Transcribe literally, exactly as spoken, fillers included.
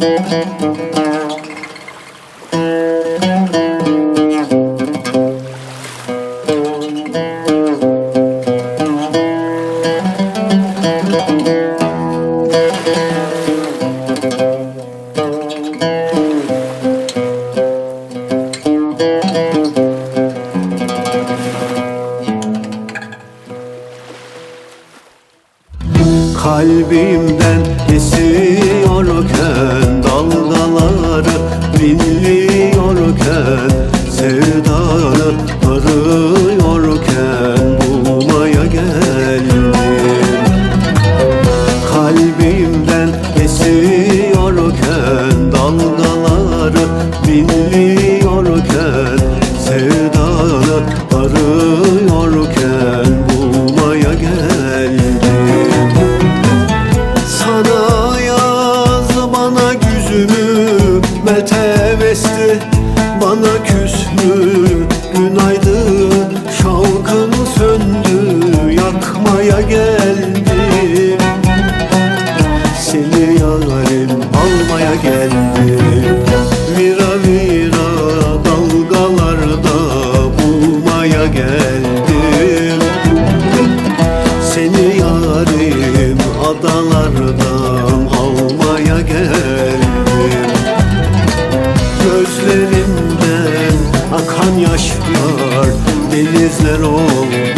Kalbimden esiyorken, dalgaları dinliyorken, sevdanı arıyorken bulmaya geldim. Kalbimden esiyorken, dalgaları dinliyorken, sevdanı arıyorken bulmaya geldim. Meltemesti bana küstü, günaydın şavkın söndü, yakmaya geldim. Seni yarim almaya geldim. Vira vira dalgalarda bulmaya geldim. Seni yarim adalardan almaya geldim. Gözlerimden akan yaşlar denizler oldu.